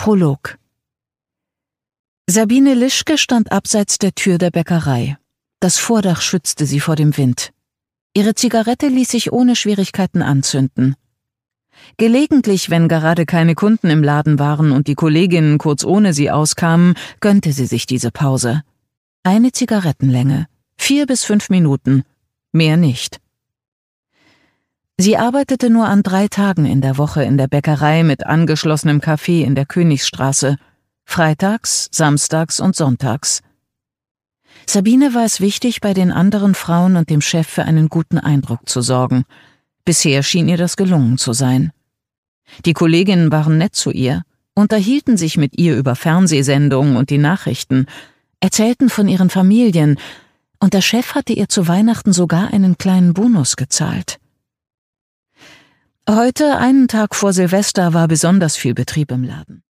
Prolog. Sabine Lischke stand abseits der Tür der Bäckerei. Das Vordach schützte sie vor dem Wind. Ihre Zigarette ließ sich ohne Schwierigkeiten anzünden. Gelegentlich, wenn gerade keine Kunden im Laden waren und die Kolleginnen kurz ohne sie auskamen, gönnte sie sich diese Pause. Eine Zigarettenlänge, 4 bis 5 Minuten, mehr nicht. Sie arbeitete nur an 3 Tagen in der Woche in der Bäckerei mit angeschlossenem Café in der Königsstraße, freitags, samstags und sonntags. Sabine war es wichtig, bei den anderen Frauen und dem Chef für einen guten Eindruck zu sorgen. Bisher schien ihr das gelungen zu sein. Die Kolleginnen waren nett zu ihr, unterhielten sich mit ihr über Fernsehsendungen und die Nachrichten, erzählten von ihren Familien, und der Chef hatte ihr zu Weihnachten sogar einen kleinen Bonus gezahlt. Heute, einen Tag vor Silvester, war besonders viel Betrieb im Laden.